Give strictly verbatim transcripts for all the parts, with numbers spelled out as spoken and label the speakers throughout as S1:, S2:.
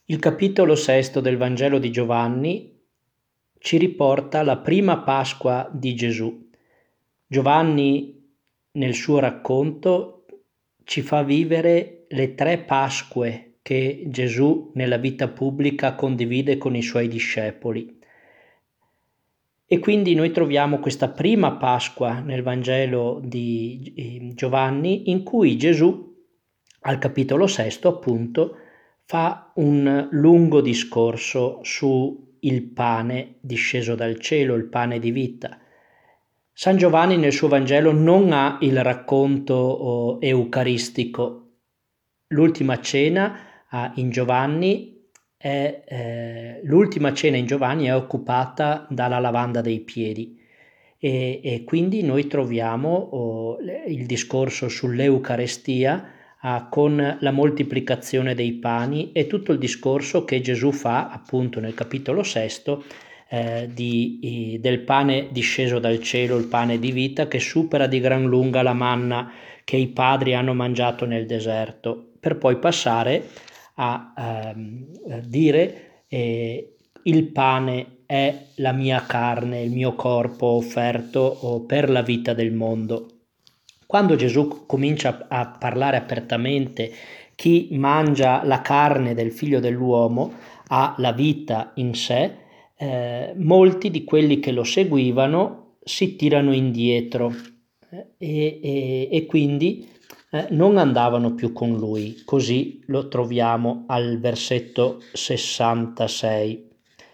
S1: Il capitolo sesto del Vangelo di Giovanni ci riporta la prima Pasqua di Gesù. Giovanni nel suo racconto ci fa vivere le tre Pasque che Gesù nella vita pubblica condivide con i suoi discepoli. E quindi noi troviamo questa prima Pasqua nel Vangelo di Giovanni in cui Gesù, al capitolo sesto appunto, fa un lungo discorso su il pane disceso dal cielo, il pane di vita. San Giovanni nel suo Vangelo non ha il racconto oh, eucaristico. L'ultima cena ah, in Giovanni è, eh, l'ultima cena in Giovanni è occupata dalla lavanda dei piedi e, e quindi noi troviamo oh, il discorso sull'Eucarestia ah, con la moltiplicazione dei pani e tutto il discorso che Gesù fa appunto nel capitolo sesto eh, di, i, del pane disceso dal cielo, il pane di vita che supera di gran lunga la manna che i padri hanno mangiato nel deserto, per poi passare a ehm, dire eh, il pane è la mia carne, il mio corpo offerto per la vita del mondo. Quando Gesù comincia a parlare apertamente chi mangia la carne del figlio dell'uomo ha la vita in sé, eh, molti di quelli che lo seguivano si tirano indietro eh, e, e, e quindi eh, non andavano più con lui. Così lo troviamo al versetto sessantasei.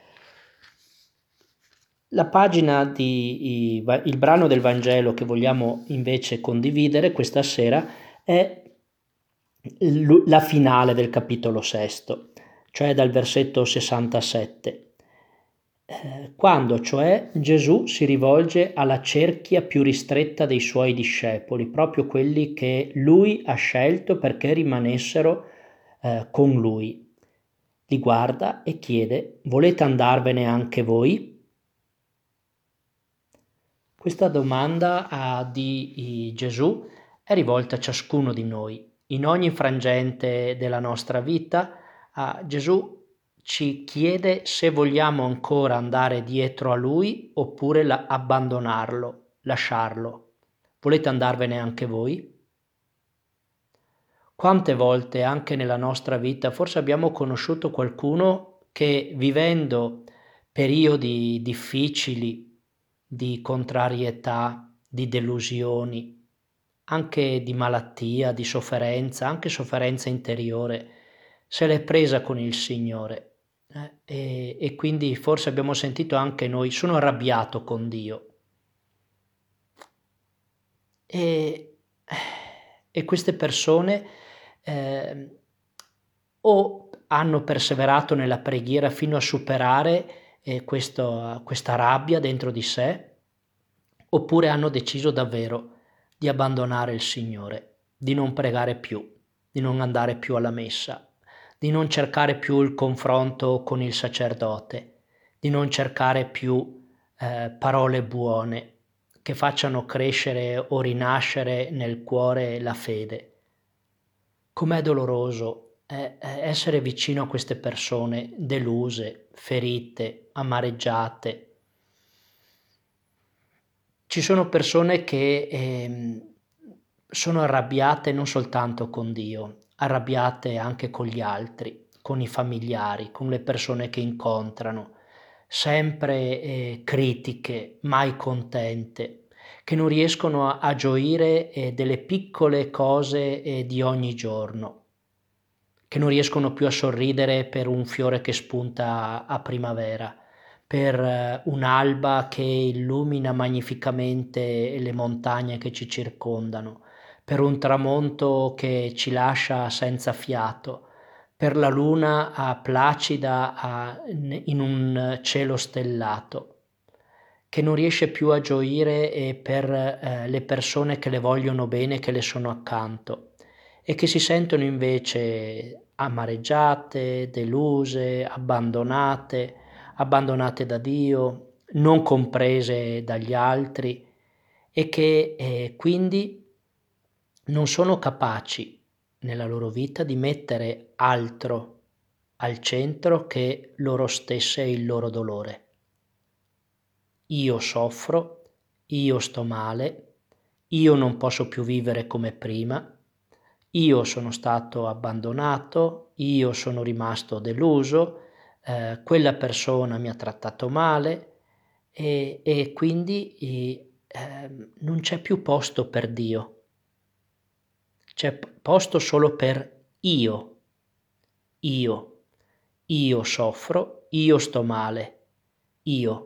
S1: La pagina di i, il brano del Vangelo che vogliamo invece condividere questa sera è la finale del capitolo sesto, cioè dal versetto sessantasette, eh, quando cioè Gesù si rivolge alla cerchia più ristretta dei suoi discepoli, proprio quelli che lui ha scelto perché rimanessero eh, con lui. Li guarda e chiede: volete andarvene anche voi? Questa domanda ah, di Gesù è rivolta a ciascuno di noi. In ogni frangente della nostra vita, ah, Gesù ci chiede se vogliamo ancora andare dietro a Lui oppure la, abbandonarlo, lasciarlo. Volete andarvene anche voi? Quante volte anche nella nostra vita forse abbiamo conosciuto qualcuno che vivendo periodi difficili, di contrarietà, di delusioni, anche di malattia, di sofferenza, anche sofferenza interiore, se l'è presa con il Signore. Eh, e, e quindi forse abbiamo sentito anche noi, sono arrabbiato con Dio. E, e queste persone eh, o hanno perseverato nella preghiera fino a superare eh, questo, questa rabbia dentro di sé, oppure hanno deciso davvero di abbandonare il Signore, di non pregare più, di non andare più alla messa, di non cercare più il confronto con il sacerdote, di non cercare più eh, parole buone che facciano crescere o rinascere nel cuore la fede. Com'è doloroso eh, essere vicino a queste persone deluse, ferite, amareggiate. Ci sono persone che eh, sono arrabbiate non soltanto con Dio, arrabbiate anche con gli altri, con i familiari, con le persone che incontrano, sempre eh, critiche, mai contente, che non riescono a, a gioire eh, delle piccole cose eh, di ogni giorno, che non riescono più a sorridere per un fiore che spunta a primavera, per un'alba che illumina magnificamente le montagne che ci circondano, per un tramonto che ci lascia senza fiato, per la luna placida in un cielo stellato, che non riesce più a gioire per eh, le persone che le vogliono bene, che le sono accanto e che si sentono invece amareggiate, deluse, abbandonate, abbandonate da Dio, non comprese dagli altri e che eh, quindi non sono capaci nella loro vita di mettere altro al centro che loro stesse e il loro dolore. Io soffro, io sto male, io non posso più vivere come prima, io sono stato abbandonato, io sono rimasto deluso, eh, quella persona mi ha trattato male e, e quindi eh, non c'è più posto per Dio, c'è posto solo per io, io, io soffro, io sto male, io.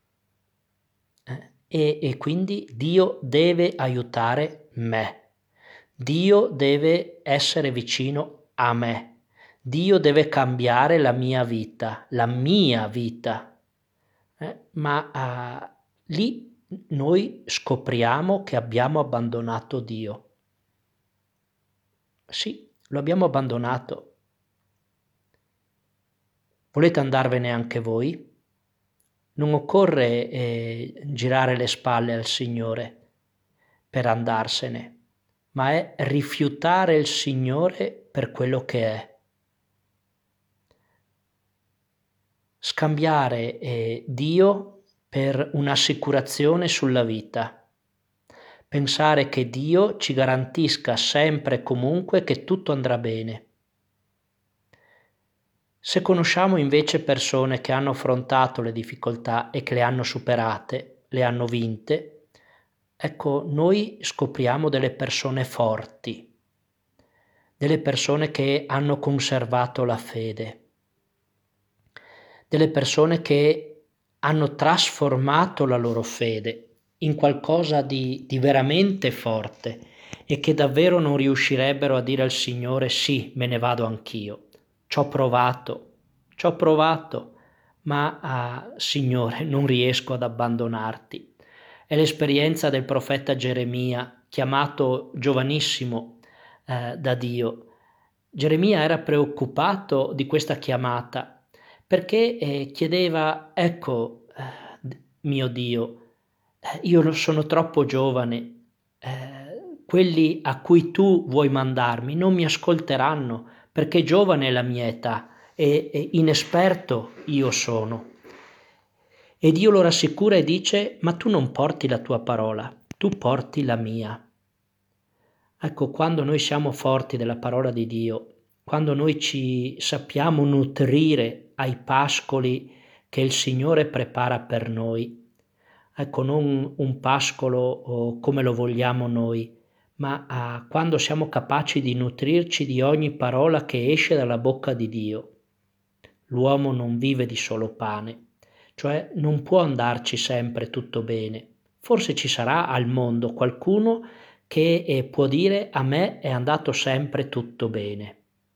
S1: E, e quindi Dio deve aiutare me. Dio deve essere vicino a me. Dio deve cambiare la mia vita, la mia vita. Eh, ma uh, lì noi scopriamo che abbiamo abbandonato Dio. Sì, lo abbiamo abbandonato. Volete andarvene anche voi? Non occorre eh, girare le spalle al Signore per andarsene, ma è rifiutare il Signore per quello che è. Scambiare eh, Dio per un'assicurazione sulla vita. Pensare che Dio ci garantisca sempre e comunque che tutto andrà bene. Se conosciamo invece persone che hanno affrontato le difficoltà e che le hanno superate, le hanno vinte, ecco, noi scopriamo delle persone forti, delle persone che hanno conservato la fede, delle persone che hanno trasformato la loro fede in qualcosa di, di veramente forte e che davvero non riuscirebbero a dire al Signore sì, me ne vado anch'io. Ci ho provato, ci ho provato, ma ah, Signore, non riesco ad abbandonarti. È l'esperienza del profeta Geremia, chiamato giovanissimo eh, da Dio. Geremia era preoccupato di questa chiamata perché eh, chiedeva, ecco, eh, mio Dio, eh, io sono troppo giovane, eh, quelli a cui tu vuoi mandarmi non mi ascolteranno, perché giovane è la mia età e, e inesperto io sono. E Dio lo rassicura e dice, ma tu non porti la tua parola, tu porti la mia. Ecco, quando noi siamo forti della parola di Dio, quando noi ci sappiamo nutrire ai pascoli che il Signore prepara per noi, ecco, non un pascolo o come lo vogliamo noi, ma ah, quando siamo capaci di nutrirci di ogni parola che esce dalla bocca di Dio. L'uomo non vive di solo pane, cioè non può andarci sempre tutto bene. Forse ci sarà al mondo qualcuno che eh, può dire a me è andato sempre tutto bene.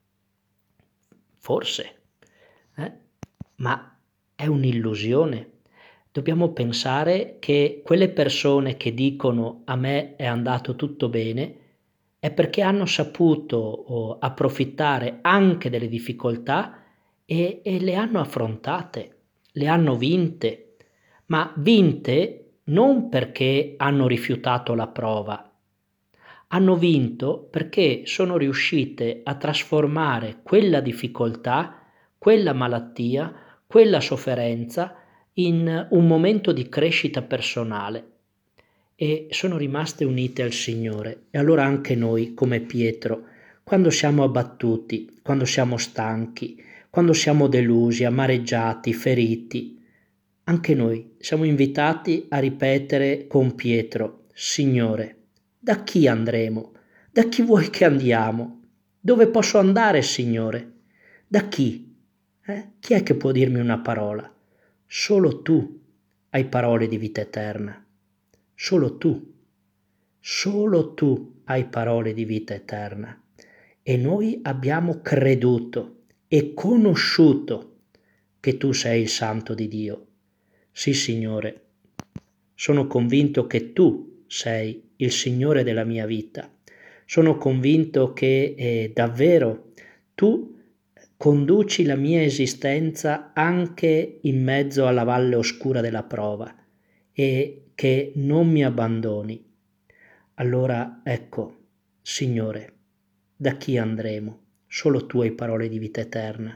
S1: Forse, eh? Ma è un'illusione. Dobbiamo pensare che quelle persone che dicono a me è andato tutto bene è perché hanno saputo oh, approfittare anche delle difficoltà e, e le hanno affrontate, le hanno vinte, ma vinte non perché hanno rifiutato la prova, hanno vinto perché sono riuscite a trasformare quella difficoltà, quella malattia, quella sofferenza in un momento di crescita personale e sono rimaste unite al Signore. E allora anche noi, come Pietro, quando siamo abbattuti, quando siamo stanchi, quando siamo delusi, amareggiati, feriti, anche noi siamo invitati a ripetere con Pietro, Signore, da chi andremo? Da chi vuoi che andiamo? Dove posso andare, Signore? Da chi? Eh? Chi è che può dirmi una parola? Solo tu hai parole di vita eterna. Solo tu. Solo tu hai parole di vita eterna. E noi abbiamo creduto e conosciuto che tu sei il Santo di Dio. Sì, Signore, sono convinto che tu sei il Signore della mia vita. Sono convinto che eh, davvero tu conduci la mia esistenza anche in mezzo alla valle oscura della prova e che non mi abbandoni. Allora ecco, Signore, da chi andremo? Solo tu hai parole di vita eterna.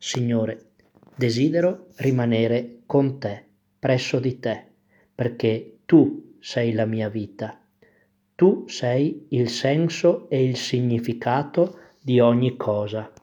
S1: Signore, desidero rimanere con te, presso di te, perché tu sei la mia vita. Tu sei il senso e il significato di ogni cosa.